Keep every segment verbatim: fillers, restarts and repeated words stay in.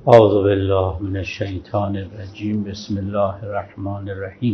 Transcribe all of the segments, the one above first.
اعوذ بالله من الشیطان الرجیم. بسم الله الرحمن الرحیم.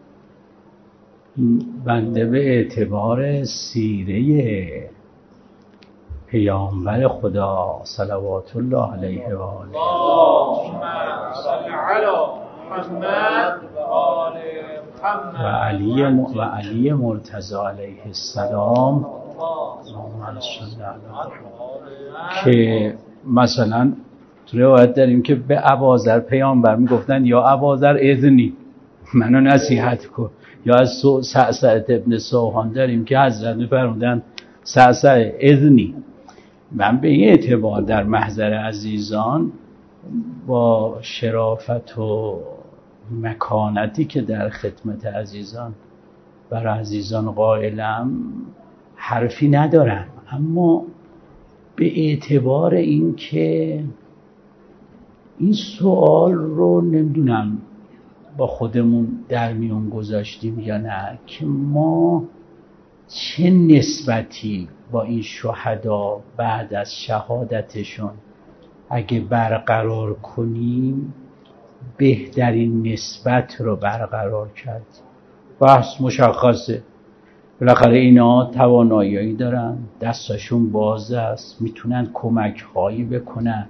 بنده به اعتبار سیره پیامبر خدا صلوات الله علیه و آله اللهم صل علی محمد و آل محمد و علی و علی مرتضی علیه السلام اللهم صل علی که مثلا تو روایت داریم که به ابوذر پیامبر میگفتن یا ابوذر اذنی منو نصیحت کن، یا از سعسعة ابن سوحان داریم که حضرت میفرمودن سعسعة اذنی. من به این اعتبار در محضر عزیزان با شرافت و مکانتی که در خدمت عزیزان بر عزیزان قائلم حرفی ندارم، اما به اعتبار این که این سوال رو نمیدونم با خودمون در میون گذاشتیم یا نه که ما چه نسبتی با این شهدا بعد از شهادتشون اگه برقرار کنیم بهترین نسبت رو برقرار کرد. بحث مشخصه، بالاخره اینا توانایی دارن، دستاشون باز است، میتونن کمک هایی بکنن.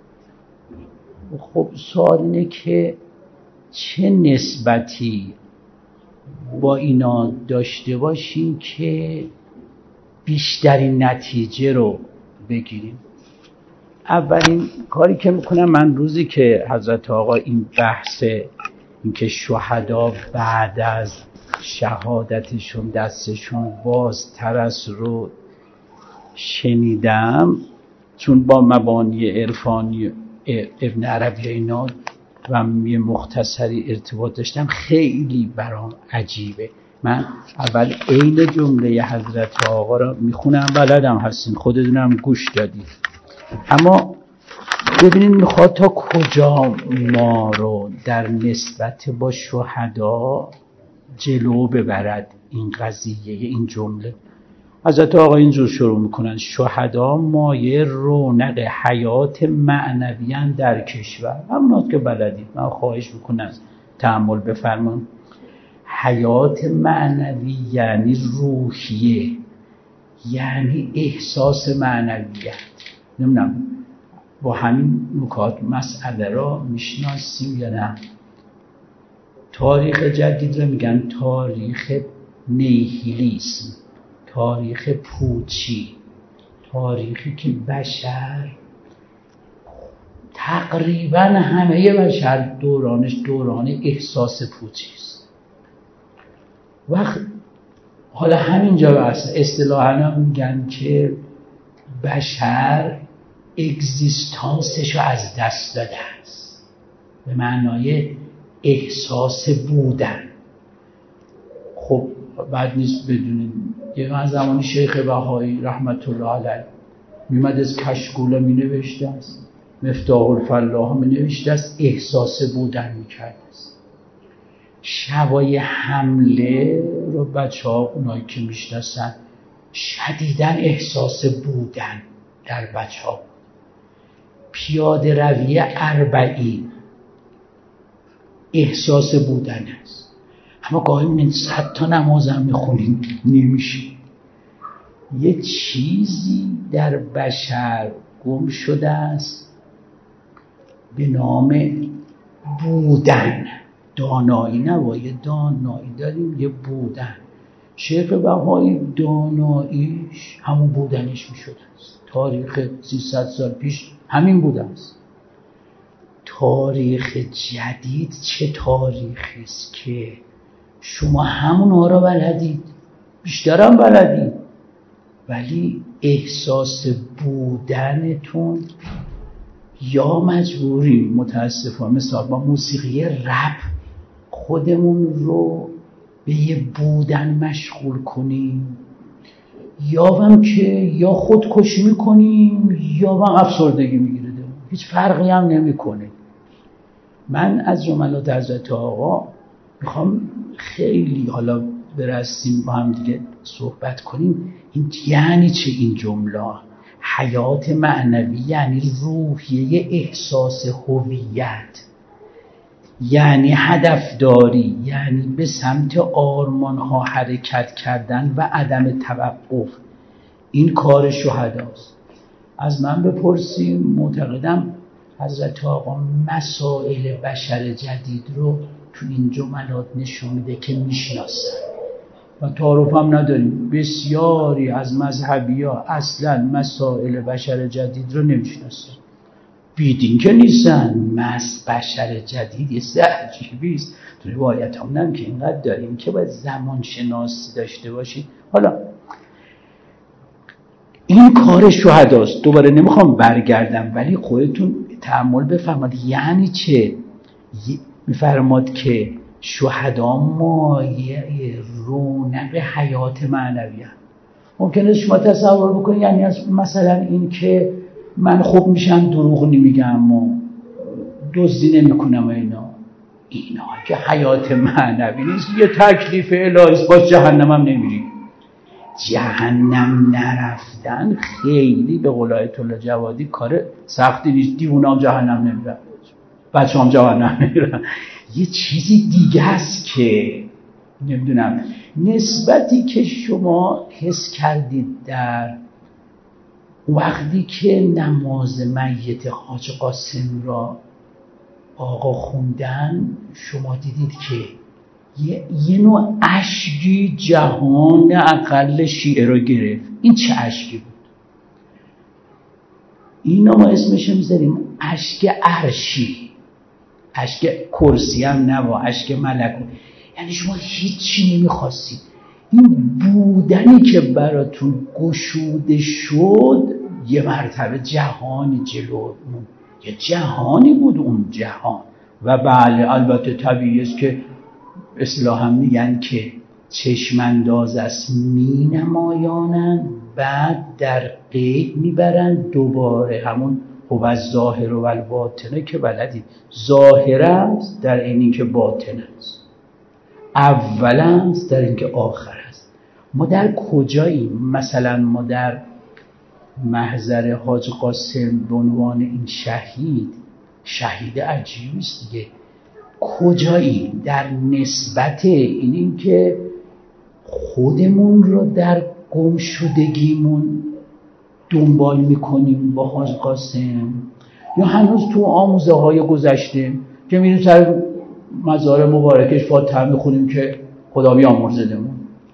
خب سوال اینه که چه نسبتی با اینا داشته باشیم که بیشترین نتیجه رو بگیریم. اولین کاری که میکنم من روزی که حضرت آقا این بحث این که شهدا بعد از شهادتشون دستشون بازتر است رو شنیدم، چون با مبانی عرفانی ابن عربی اینا و یه مختصری ارتباط داشتم، خیلی برام عجیبه. من اول عین جمله حضرت آقا رو میخونم، بلدم هستین خودتونم گوش دادید، اما ببینید میخواد تا کجا ما رو در نسبت با شهدا جلو ببرد این قضیه. این جمله حضرت آقا اینجور شروع میکنن: شهدا مایه رونق حیات معنویان در کشور. همونات که بلدید، من خواهش میکنم تأمل بفرمون. حیات معنوی یعنی روحیه، یعنی احساس معنویت. نمیدونم با همین نکات مسئله را میشناسیم یا نه. تاریخ جدید رو میگن تاریخ نیهیلیسم، تاریخ پوچی، تاریخی که بشر تقریبا همه بشر دورانش دوران احساس پوچی است. وقت حالا همینجا بس اصطلاحاً میگن که بشر اگزیستانسش رو از دست داده است، به معنای احساس بودن. خب بعد نیست بدونید یه من زمانی شیخ بهایی رحمت الله علیه میمد از کشکوله می نوشته است، مفتاح الفلاح می نوشته است، احساس بودن می کرده است. شبای حمله رو بچه ها اونایی که می شناسن شدیدن احساس بودن در بچه ها. پیاده روی اربعین احساس بودن است. اما گاهی من صد تا نمازم میخونیم نمیشه. یه چیزی در بشر گم شده است به نام بودن. دانایی نباید، دانایی داریم، یه بودن. شیخ بهایی داناییش همون بودنش میشده است. تاریخ سیصد سال پیش همین بوده است. تاریخ جدید چه تاریخی است که شما همونها را بلدید، بیشترم بلدید، ولی احساس بودنتون یا مجبوریم متاسفانه مثلا با موسیقی رپ خودمون رو به یه بودن مشغول کنیم، یا هم که یا خودکشی میکنیم یا هم افسردگی میگیره. هیچ فرقی هم نمیکنه. من از جملات حضرت آقا میخوام خیلی حالا برسیم با هم دیگه صحبت کنیم این یعنی چه این جمله. حیات معنوی یعنی روحیه احساس هویت، یعنی هدفداری، یعنی به سمت آرمان‌ها حرکت کردن و عدم توقف. این کار شهداست. از من بپرسی، معتقدم حضرت آقا مسائل بشر جدید رو تو این جملات نشون میده که میشناسن و تعارف هم نداریم. بسیاری از مذهبی ها اصلا مسائل بشر جدید رو نمیشناسن، بیدین که نیستن. مس بشر جدید یه سه عجیبیست. تو روایت هم که اینقدر داریم که باید زمان شناسی داشته باشید. حالا این کار شهداست. دوباره نمیخوام برگردم، ولی خودتون تأمل بفرمایید یعنی چه. میفرماد که شهدا مایه رونق حیات معنوی هم. ممکنه شما تصور بکنید یعنی از مثلا این که من خوب میشم، دروغ نمیگم و دزدی نمیکنم و اینا اینا که حیات معنوی نیست. یه تکلیف الهی با جهنم هم نمیری. جهنم نرفتن خیلی به قول آیت الله جوادی کار سختی نیست. دیوونه هم جهنم نمیرن، بچه هم جهنم نمیرن. یه چیزی دیگه است که نمیدونم نسبتی که شما حس کردید در وقتی که نماز میت حاج قاسم را آقا خوندن، شما دیدید که یه, یه نوع اشکی جهان اقل شیعه رو گرفت. این چه اشکی بود؟ اینا ما اسمش میذاریم اشک عرشی، اشک کرسی هم نبا، اشک ملکوت. یعنی شما هیچی نمیخواستید. این بودنی که براتون گشوده شد یه مرتبه جهانی جلو، یه جهانی بود اون جهان. و بله البته طبیعی است که اصطلاحاً میگن که چشمانداز است می نمایانند، بعد در غیب میبرن دوباره. همون هو الظاهر و الباطن که بلدید، ظاهر است در اینی که باطن است، اول است در این که آخر است. ما در کجاییم؟ مثلا ما در محضر حاج قاسم به عنوان این شهید، شهید عجیبی است دیگه. کجاییم در نسبت این این که خودمون رو در گم شدگیمون دنبال میکنیم با حاج قاسم، یا هنوز تو آموزه های گذشته که میریم سر مزار مبارکش فاتحه میخونیم که خدا بیامرزدمون.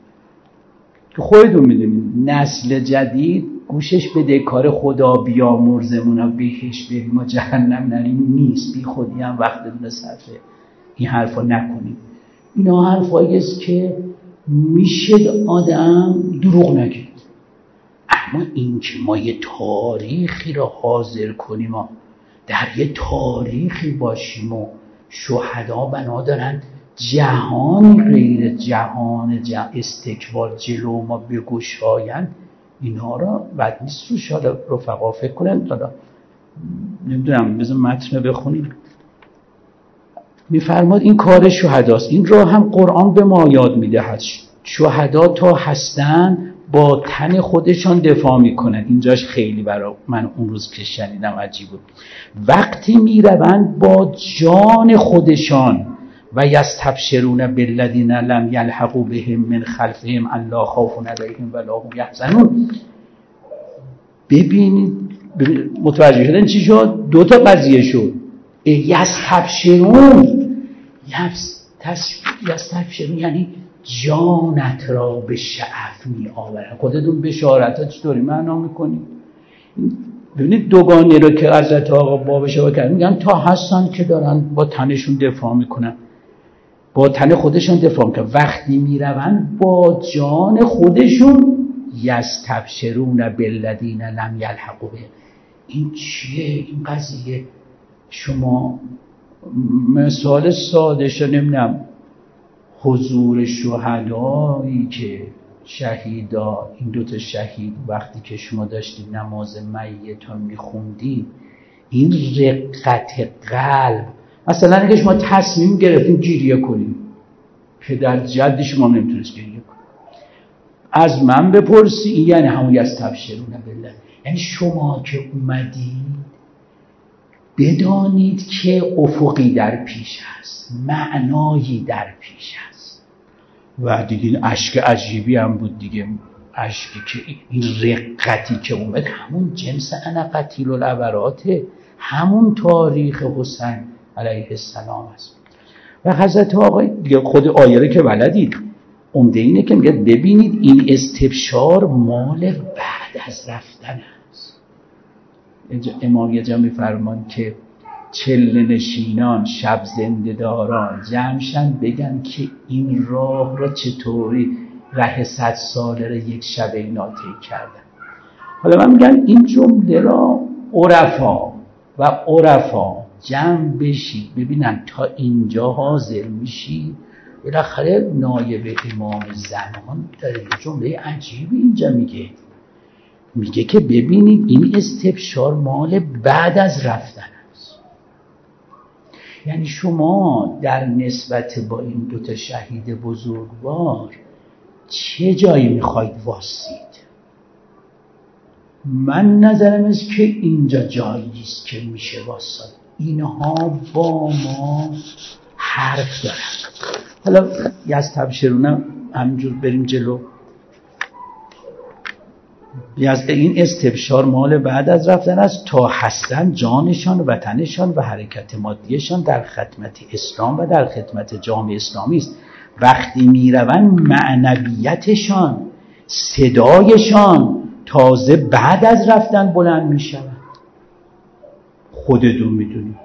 که خودتون میدونید نسل جدید گوشش بده کار خدا بیامرزمون و بهش بریم و جهنم نریم نیست. بی خودی هم وقت دونه صرفه این حرفا نکنیم. اینا حرفایی است که میشه آدم دروغ نگه. اما این که ما یه تاریخی رو حاضر کنیم و در یه تاریخی باشیم و شهدا بنا دارن جهانی غیر جهان استکبار جلو ما بگشایند، اینا رو بد نیست روش حالا رفقا فکر کنن. حالا نمیدونم بذار متن بخونیم. میفرماد این کار شهداست. این رو هم قرآن به ما یاد میدهد. شهدا تا هستن با تن خودشان دفاع میکنن. اینجاش خیلی برای من اون روز که شنیدم عجیب بود. وقتی میروند با جان خودشان و یستبشرون بالذین لم یلحقوا بهم من خلفهم الا خوف علیهم ولا هم یحزنون. ببینید متوجه شدن چی شد؟ دو تا قضیه شد. یستبشرون یستبشرون یعنی جانت را به شعف می آورن. خودتون بشارت چطوری معنا میکنید؟ ببینید دوگانه رو که حضرت آقا بابش رو کرد میگن تا هستن که دارن با تنشون دفاع میکنن، با تن خودشون دفاع میکنن. وقتی میروند با جان خودشون یستبشرون بالذین لم یلحقوا بهم. این چیه این قضیه؟ شما مثال ساده شو نمیدونم حضور شهدایی که شهیدا، این دوتا شهید وقتی که شما داشتید نماز میت ها میخوندید، این رقت قلب، مثلا اگه شما تصمیم گرفتین گریه کنید، پدر جد شما نمیتونست گریه کنید، از من بپرسی این یعنی همون یستبشرون بالله. یعنی شما که اومدید بدانید که افقی در پیش است، معنایی در پیش است. و دیگه این اشک عجیبی هم بود دیگه، اشکی که این رقتی که اومد همون جنس انا قتیل العبراته، همون تاریخ حسین علیه السلام است. و حضرت آقای دیگه خود آیه که بلدید، عمده اینه که میگه ببینید این استبشار مال بعد از رفتن است. امام یه جا میفرمان که چله نشینان شب زنده داران جمشن بگن که این راه را چطوری ره صد ساله را یک شب اینا طی کردن. حالا من میگم این جمله را عرفا و عرفا جمع بشید ببینن تا اینجا حاضر میشید. بالاخره نایب امام زمان داره جمله عجیبی اینجا میگه، میگه که ببینید این استبشار مال بعد از رفتن است. یعنی شما در نسبت با این دوتا شهید بزرگوار چه جایی میخواید واسید؟ من نظرم است که اینجا جایی است که میشه واسد. اینها با ما حرف دارن. حالا از تبشرونم همینجور بریم جلو. از این استبشار مال بعد از رفتن است تا هستن جانشان و وطنشان و حرکت مادیشان در خدمت اسلام و در خدمت جامعه اسلامی است. وقتی میروند معنویتشان، صدایشان تازه بعد از رفتن بلند میشود. خودتون میدونید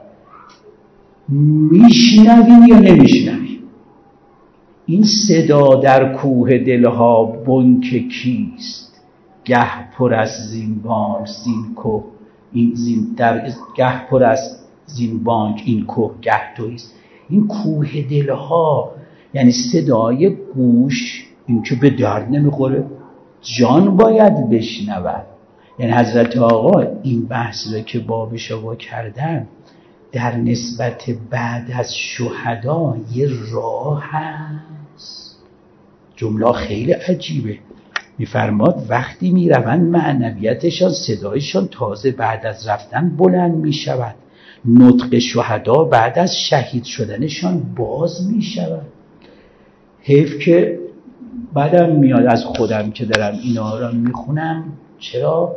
میشنویم یا نمیشنویم؟ این صدا در کوه دلها بنک کیست؟ گه پر از زین بانک زین کوه این زین در گه پر از زین بانک این کوه گه تویست. این کوه دلها یعنی صدای گوش، این که به درد نمیخوره، جان باید بشنود. یعنی حضرت آقا این بحث رو که باب شوا کردن در نسبت بعد از شهدا یه راه هست. جمله خیلی عجیبه. میفرماد وقتی میروند معنویتشان، صدایشان تازه بعد از رفتن بلند میشود. نطق شهدا بعد از شهید شدنشان باز میشود. حیف که بعدم میاد از خودم که دارم اینا رو میخونم، چرا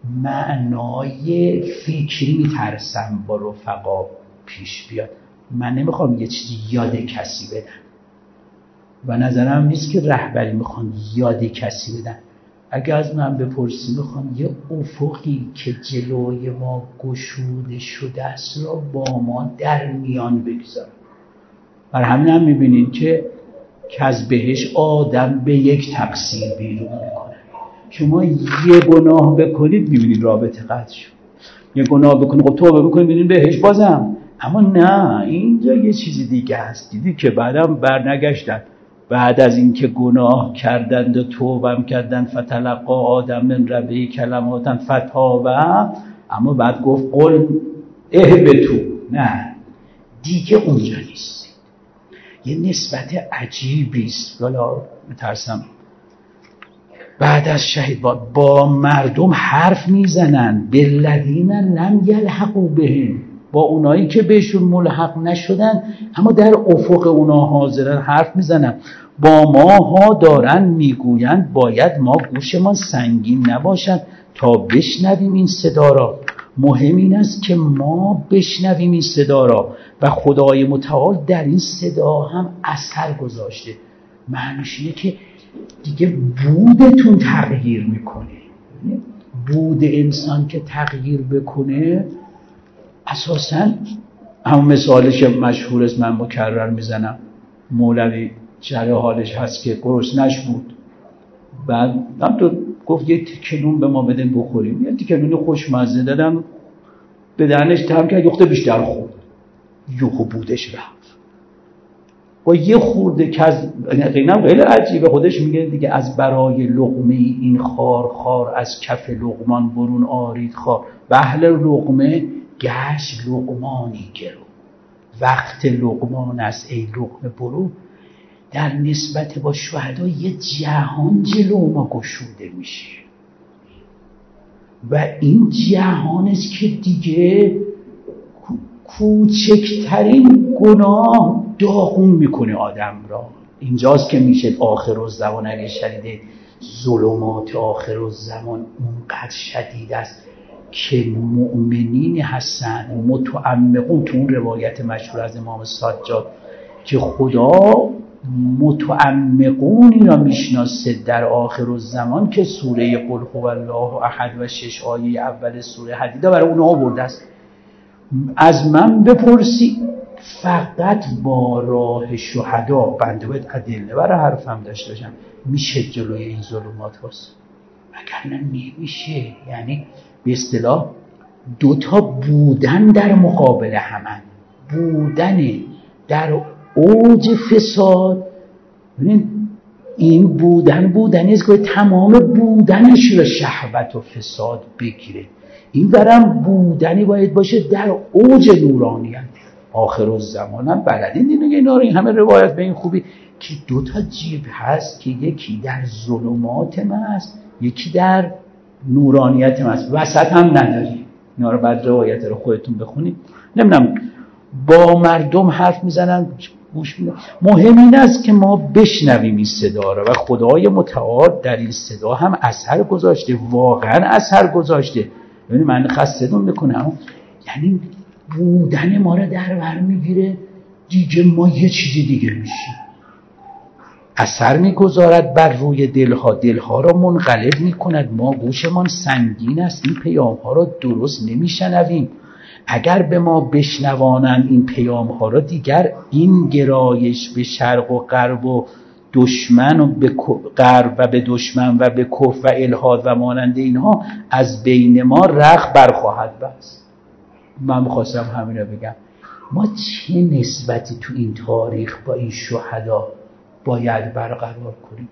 معنای فکری میترسم با رفقا پیش بیاد. من نمیخوام یه چیزی یاد کسی بدم و نظرم نیست که رهبری میخوان یاد کسی بدن. اگه از من بپرسی میخوان یه افقی که جلوی ما گشوده شده است را با ما در میان بگذارن. بر همین هم میبینین که که از بهش آدم به یک تقصیر بیرون میکنه. شما یه گناه بکنید میبینید رابطه قطع شد. یه گناه بکنید خب توبه بکنید میبینید بهش بازم. اما نه، اینجا یه چیزی دیگه هست. دیدی که بعدم برنگشتن، بعد از اینکه گناه کردند و توبه کردن فتلقا آدم من ربی کلماتن فتابه، اما بعد گفت قل اهبطوا. نه دیگه اونجا نیست. یه نسبت عجیبی است. والا میترسم بعد از شهید با, با مردم حرف میزنن بالذین لم یلحقوا بهم، با اونایی که بهشون ملحق نشدن اما در افق اونا حاضرن حرف میزنن. با ماها دارن میگویند باید ما گوشمان سنگین نباشد تا بشنویم این صدا را. مهم این است که ما بشنویم این صدا را و خدای متعال در این صدا هم اثر گذاشته. معنیش اینه که دیگه بودتون تغییر میکنه. بود انسان که تغییر بکنه اساساً همون مثالش مشهور است من مکرر میزنم. مولوی شرح حالش هست که گرسنش بود، بعد هم تو گفت یه تیکه نون به ما بدن بخوریم. یه تیکه نون خوشمزه دادم به دهنش تم کرد، یخته بیشتر خورد، یخو بودش رفت. با یه خورده که از اینم خیلی عجیبه، خودش میگه دیگه از برای لقمه این خار خار از کف لقمان برون آرید خار. بهل لقمه گشت لقمانی گرو، وقت لقمان است ای لقمه برو. در نسبت با شهدا یه جهان جلو ما گشوده میشه. و این جهان است که دیگه کوچکترین گناه داغون میکنه آدم را. اینجاست که میشه آخرالزمان اگه شنیده ظلمات آخرالزمان اونقدر شدید است که مؤمنین هستن متعمقون، تو اون روایت مشهور از امام سجاد که خدا متعمقونی را میشناسه در آخرالزمان که سوره قل هو الله احد و شش آیه اول سوره حدید برای اونها آورده است. از من بپرسی فقط با راه شهدا، بنده باید ادله برای حرفم داشته باشم، میشه جلوی این ظلمات واسه؟ وگرنه نمیشه. یعنی به اصطلاح دوتا بودن در مقابل همن، بودن در اوج فساد. این بودن بودنی است که تمام بودنش رو شهوت و فساد بگیره. این درم بودنی باید باشه در اوج نورانیت. آخرالزمان هم بلدین دیگه اینا رو، این همه روایت به این خوبی که دو تا جیب هست که یکی در ظلمات ما است، یکی در نورانیت ما است، وسط هم نداری. اینا رو بعد روایت رو خودتون بخونید. نمیدونم با مردم حرف میزنن گوش میدن. مهم این است که ما بشنویم این صدا رو و خدای متعال در این صدا هم اثر گذاشته، واقعا اثر گذاشته. یعنی من خسته‌تون میکنم، یعنی بودن ما رو در بر میگیره دیگه، ما یه چیزی دیگه میشیم. اثر میگذارد بر روی دلها، دلها را منقلب میکند. ما گوشمان سنگین است، این پیام ها را درست نمیشنویم. اگر به ما بشنوانند این پیام ها را، دیگر این گرایش به شرق و غرب و دشمن و به غرب و به دشمن و به کفر و الحاد و مانند اینها از بین ما رخ برخواهد بست. من می‌خواستم همین رو بگم. ما چه نسبتی تو این تاریخ با این شهدا باید برقرار کنیم؟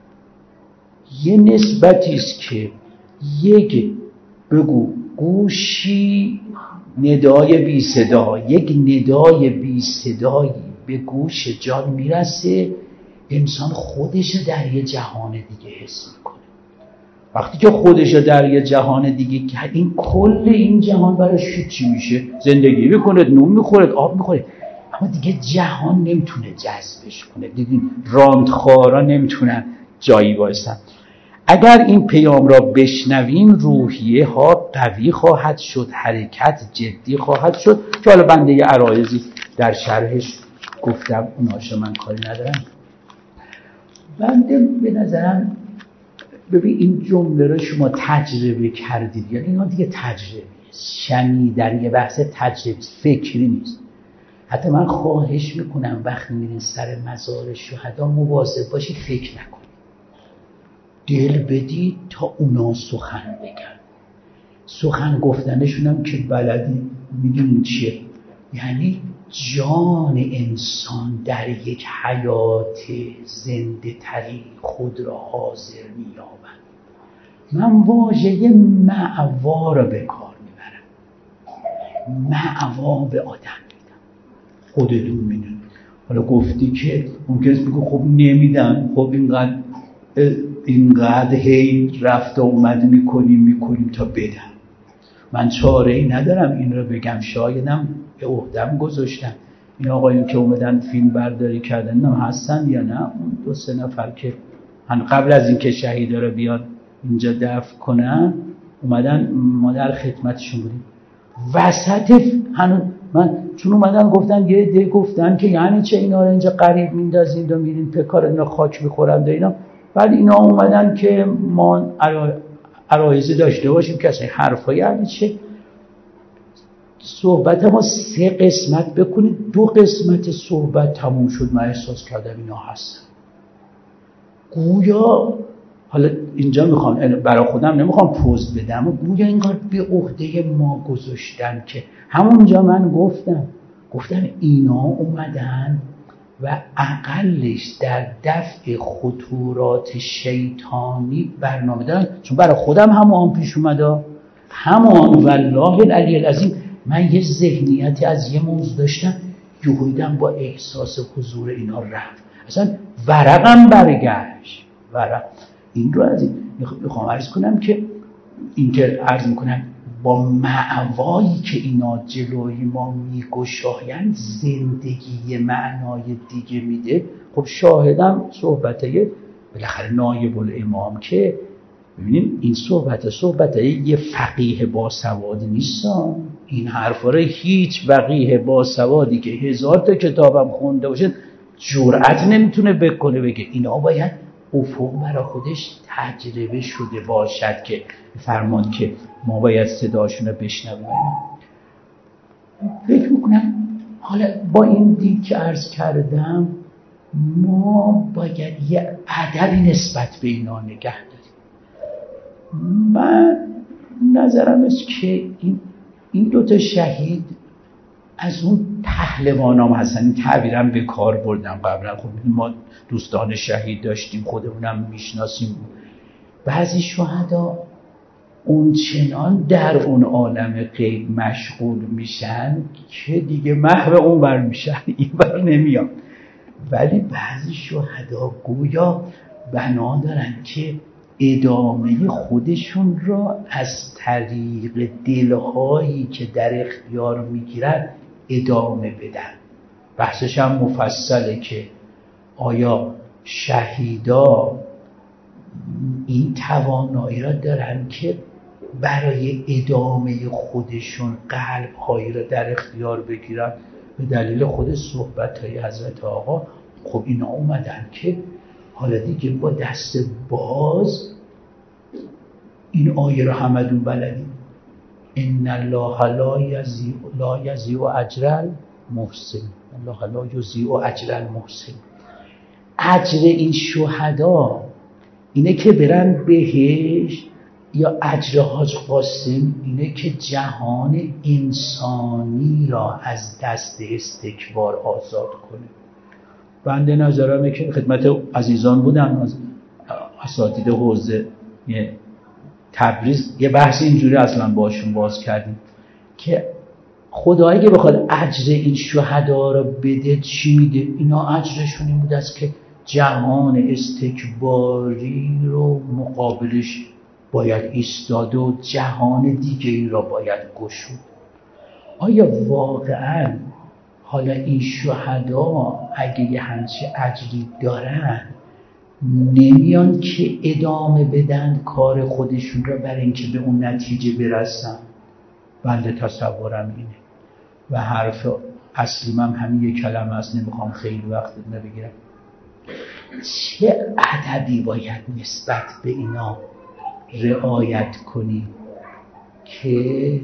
یه نسبتی است که یک بگو گوشی ندای بی صدا، یک ندای بی صدایی به گوش جان میرسه، انسان خودش در یه جهان دیگه حس میکنه. وقتی که خودش در یه جهان دیگه که این کل این جهان براش چی میشه؟ زندگی میکنه، نون میخوره، آب میخوره، اما دیگه جهان نمیتونه جذبش کنه. دیدین راندخارا نمیتونن جایی وایسن. اگر این پیام را بشنویم روحیه ها قوی خواهد شد، حرکت جدی خواهد شد که حالا بنده یه عرایضی در شرحش گفتم، اوناشو من کاری ندارم. بنده به نظرم ببین این جمله رو شما تجربه کردید، یعنی اینا دیگه تجربه شنیدن، یه بحث تجربه فکری نیست. حتی من خواهش میکنم وقتی میرین سر مزار شهدا مواظب باشید فکر نکنید، دل بدید تا اونا سخن بگن. سخن گفتنشون هم که بلدی میدونین چیه، یعنی جان انسان در یک حیات زنده تری خود را حاضر می‌یابد. من واژه مأوا را به کار میبرم، مأوا به آدم میدم، خودتون میدونید. حالا گفتی که ممکنه بگو خب نمیدن، خب اینقدر اینقدر هی رفت و اومد میکنیم میکنیم تا بدم. من چاره ای ندارم این رو بگم، شایدم به عهدم گذاشتم. این آقایون که اومدن فیلم برداری کردن نه هستن یا نه؟ اون دو سه نفر که قبل از اینکه شهیدا رو بیاد اینجا دفن کنن اومدن، ما در خدمتشون بودیم. وسط هنوز من چون اومدن گفتن یه عده گفتن که یعنی چه اینا رو اینجا قریب میندازین و میرین پکار اینا خاک میخورن و اینا، ولی اینا اومدن که ما عرایزی داشته باشیم که اصلا حرفایی یعنی چه. صحبت ما سه قسمت بکنید، دو قسمت صحبت تموم شد، من احساس کردم اینا هستن. گویا حالا اینجا میخوام برای خودم نمیخوام پوز بدم، گویا اینقدر به عهده ما گذاشتن که همونجا من گفتم گفتم اینا اومدن و اقلش در دفع خطورات شیطانی برنامه دارن. چون برای خودم همون پیش اومده، همون والله العلی العظیم من یه ذهنیتی از یه موضوع داشتم، یهودم با احساس حضور اینا رفت، اصلا ورقم برگشت. ورق این رو از این میخوام عرض کنم که این که عرض میکنم با معوایی که اینا جلوی ما میگشایند زندگی معنای دیگه میده. خب شاهدم صحبته بالاخره نایب الامام که ببینیم این صحبت صحبت یه فقیه باسواد نیستن. این حرفا رو هیچ فقیه باسوادی که هزار تا کتابم خونده باشه جرأت نمیتونه بکنه بگه اینا باید افق برای خودش تجربه شده باشد که فرمان که ما باید صداشون رو بشنویم. فکر میکنم حالا با این دید که عرض کردم ما باید یه ادبی نسبت به اینا نگه داریم. من نظرم است که این این دوتا شهید از اون پهلوانام هستن. این تعبیرم به کار بردم قبلا. خب ما دوستان شهید داشتیم خودمونم میشناسیم. بعضی شهدا اون چنان در اون عالم غیب مشغول میشن که دیگه محو اون بر میشن این بر نمیان. ولی بعضی شهدا گویا بنا دارن که ادامه خودشون را از طریق دلهایی که در اختیار میگیرن ادامه بدن. بحثش هم مفصله که آیا شهیدا این توانایی را دارن که برای ادامه خودشون قلب‌هایی را در اختیار بگیرن. به دلیل خود صحبت‌های حضرت آقا خب اینا اومدن که حالا دیگه با دست باز این آیه رو همدون بلدیم. ان الله لا یضیع لا یضیع اجر المحسن، الله لا یضیع اجر المحسن. اجر این شهدا اینه که برن بهش، یا اجر حاج قاسم اینه که جهان انسانی را از دست استکبار آزاد کنه. بنده نظرمه که خدمت عزیزان بودم از اساتید حوزه تبریز یه بحث اینجوری اصلا باشون باز کردیم که خدا اگه بخواد اجر این شهدا را بده چی میده؟ اینا اجرشون این بود است که جهان استکباری رو مقابلش باید ایستاد و جهان دیگری را باید گشود. آیا واقعا حالا این شهدا اگه یه همچه اجری دارن نمیان که ادامه بدن کار خودشون را برای اینکه به اون نتیجه برسن؟ بنده تصورم اینه و حرف اصلی من همین یک کلمه است، نمیخوام خیلی وقت نبگیرم. چه ادبی باید نسبت به اینا رعایت کنی که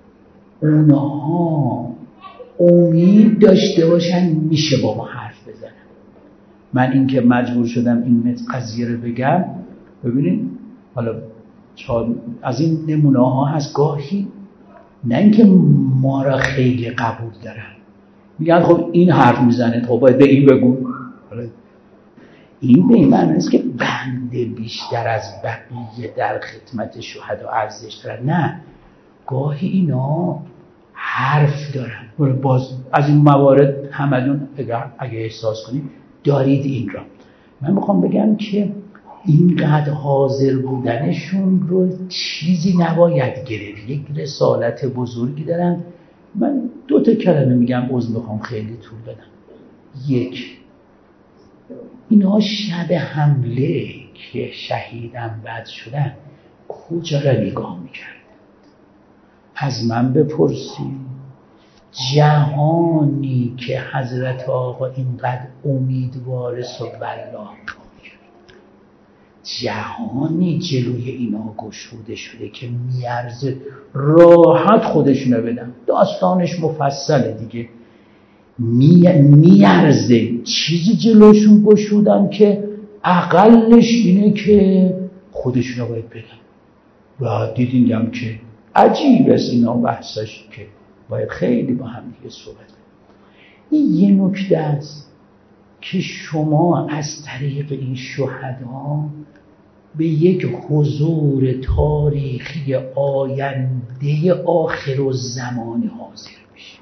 اونها امید داشته باشن میشه با ما حرف بزنن. من این که مجبور شدم این قضیه رو بگم، ببینید حالا از این نمونه ها هست گاهی نه اینکه ما را خیلی قبول دارن، میگن خب این حرف میزنه خب باید به این بگو. این به این معنی است که بنده بیشتر از بقیه در خدمت شهدا ارزش دارن. نه، گاهی اینا حرف دارن. باز از این موارد همدون اگه احساس کنید دارید این را. من میخوام بگم که اینقدر حاضر بودنشون رو چیزی نباید گرفت. یک رسالت بزرگی دارن. من دو تا کلمه میگم، عذر میخوام خیلی طول بدم. یک، اینا شب حمله که شهیدم بعد شدن کجا را نگاه میکردن؟ از من بپرسید. جهانی که حضرت آقا اینقدر امیدوارس و والله جهانی جلوی اینا گشوده شده که میارزه راحت خودشونو بدن. داستانش مفصله دیگه. می میارزه چیزی جلوشون گشودن که اقلش اینه که خودشونو باید بدن. و دیدیم هم که عجیب است اینا بحثش که باید خیلی با هم دیگه صحبت کنیم. این یه نکته است که شما از طریق این شهدا به یک حضور تاریخی آینده آخر الزمانی حاضر میشه.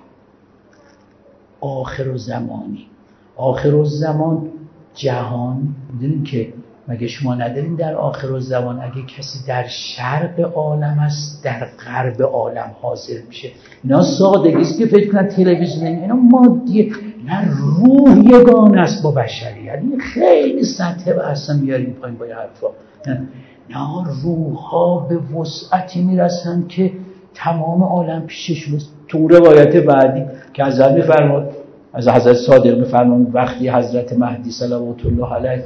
آخر الزمانی، آخر الزمان جهان، میدونیم که مگه شما ندارین در آخرالزمان اگه کسی در شرق عالم است در غرب عالم حاضر میشه؟ اینا سادگی است که فکر کنن تلویزیون اینا مادیه، نه، روح یگانه است با بشریت. یعنی خیلی سطح اصلا میاریم پایین با این حرفا. نه، روح ها به وسعتی میرسن که تمام عالم پیششون است. تو روایت بعدی که حضرت میفرماد، از حضرت صادق میفرماد وقتی حضرت مهدی صلوات الله علیه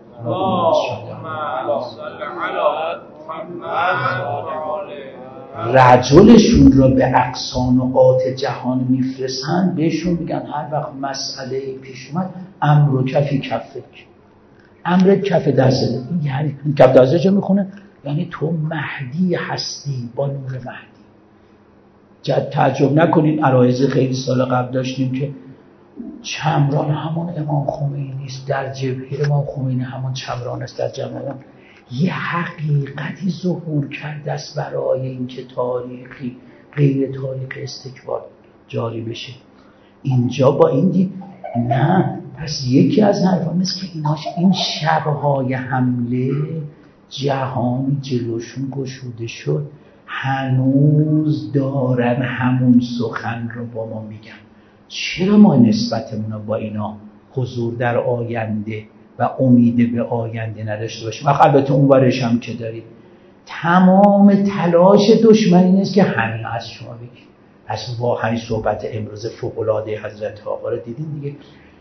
رجلشون را به اقصانقات جهان میفرستن، بهشون میگن هر وقت مسئله پیش اومد امر و کفی کفک، امر کف دسته. یعنی کف دسته چه میخونه؟ یعنی تو مهدی هستی با نور مهدی. جد تعجب نکنین، عرایض خیلی سال قبل داشتیم که چمران همون امام خمینی است، در جبهه امام خمینی همون چمران است در جمعان. یه حقیقتی ظهور کرده است برای اینکه تاریخی غیر تاریخ استکبار جاری بشه. اینجا با این دید نه، پس یکی از حرفان است که ایناش این شبهای حمله جهان جلوشون گشوده شد، هنوز دارن همون سخن رو با ما میگن. چرا ما نسبتمون رو با اینا حضور در آینده و امید به آینده نداشته باشیم؟ و البته اون ورش هم که دارید تمام تلاش دشمن این است که همین از شما بگید. از واقعا صحبت امروز فوق‌العاده حضرت آقا رو دیدین دیگه.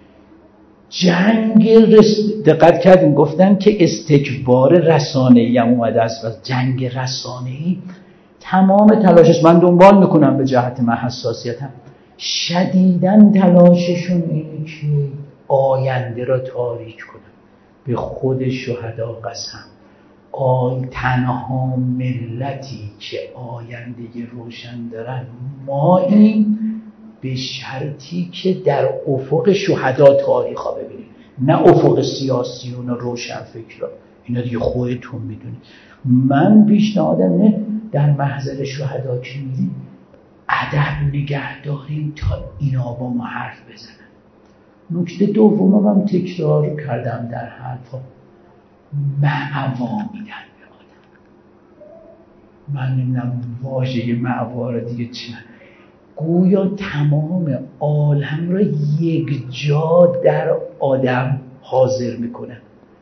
جنگ رس... دقت کردیم گفتن که استکبار رسانه‌ای هم اومده است و جنگ رسانه‌ای تمام تلاشش، من دنبال میکنم به جهت من حساسیتم، شدیداً تلاششون اینه که آینده را تاریک کنن. به خود شهدا قسم، آی تنها ملتی که آینده روشن دارن ما این، به شرطی که در افق شهدا تاریخ ها ببینید، نه افق سیاسیون و روشن فکر. اینا دیگه خودتون میدونید. من پیشنهادم نه، در محضر شهدا که میرید ادب نگه داریم تا اینا با ما حرف بزنن. نکته دومم هم تکرار کردم در حرفا، معوا میدن به آدم. من نمیدونم واژه معوا رو دیگه چی، گویا تمام عالم را یک جا در آدم حاضر میکنن.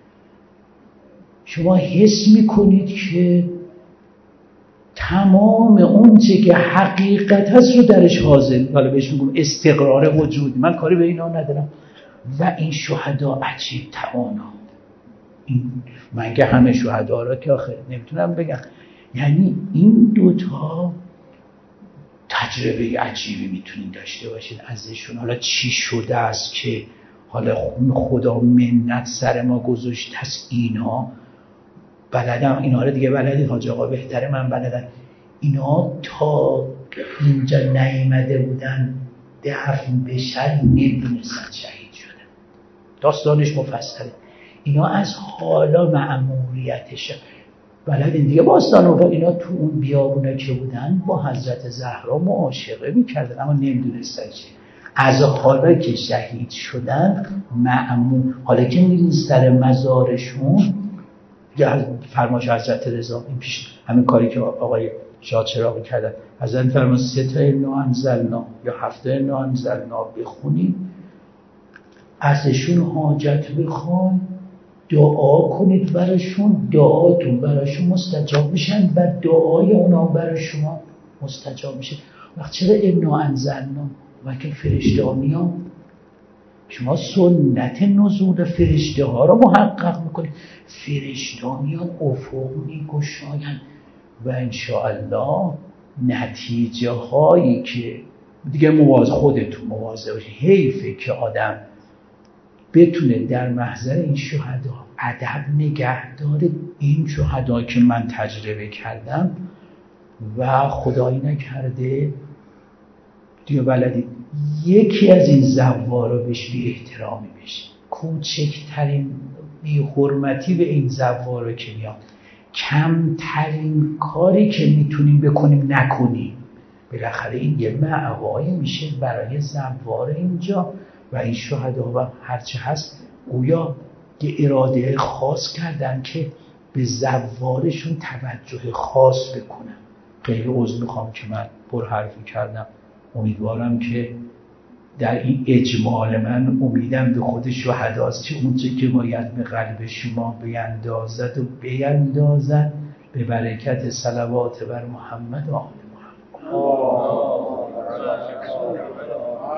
شما حس میکنید که تمام اون چه که حقیقت هست رو درش حاضر، حالا بهش میگم استقرار وجود. من کاری به اینا ندارم. و این شهدا عجیب توانا، این من که همه شهدا را که آخر نمیتونم بگم، یعنی این دوتا تجربه عجیبی میتونین داشته باشید ازشون. حالا چی شده است که حالا خدا منت سر ما گذاشت هست اینا بلدم، اینا رو دیگه بلدید، حاج آقا بهتره من بلدن. اینا تا اینجا نیامده بودن دفن بشن نمیدونستن شهید شدن. داستانش مفصله. اینا از حالا مأموریتش بلدین دیگه. باستان و اینا تو اون بیابونه که بودن با حضرت زهرا معاشقه میکردن اما نمیدونستن چه. از حالا که شهید شدن مأمور، حالا که میرین سر مزارشون، یا فرمایش حضرت رضا این پیش همین کاری که آقای شاه چراغی کردن، حضرت فرمان سه تا انا انزلنا یا هفته انا انزلنا بخونید، ازشون حاجت بخواید، دعا کنید براشون، دعاتون براشون مستجاب میشن و دعای اونا برای شما مستجاب میشه. وقت چرا انا انزلنا وقتی فرشته ها میان شما سنت نزول فرشته ها رو محقق میکنید، فرشته ها میان افق میگشاین و انشاءالله نتیجه هایی که دیگه مواظب خودتون مواظب باشید. حیفه که آدم بتونه در محضر این شهدا ادب نگه داره. این شهدا که من تجربه کردم و خدایی نکرده دیگه بلدید یکی از این زوارا بهش بی احترامی بشه، کوچکترین بی حرمتی به این زوارا که میاد، کمترین کاری که میتونیم بکنیم نکنیم، بالاخره این یه معوایی میشه برای زوار اینجا. و این شهدا و هرچه هست گویا یه اراده خاص کردن که به زوارشون توجه خاص بکنن. خیلی عذر میخوام که من پر حرفی کردم. امیدوارم که در این اجمال من امیدم به خود شهداست که اون چه که باید به قلب شما بیندازد و بیندازد به برکت صلوات بر محمد و آل محمد.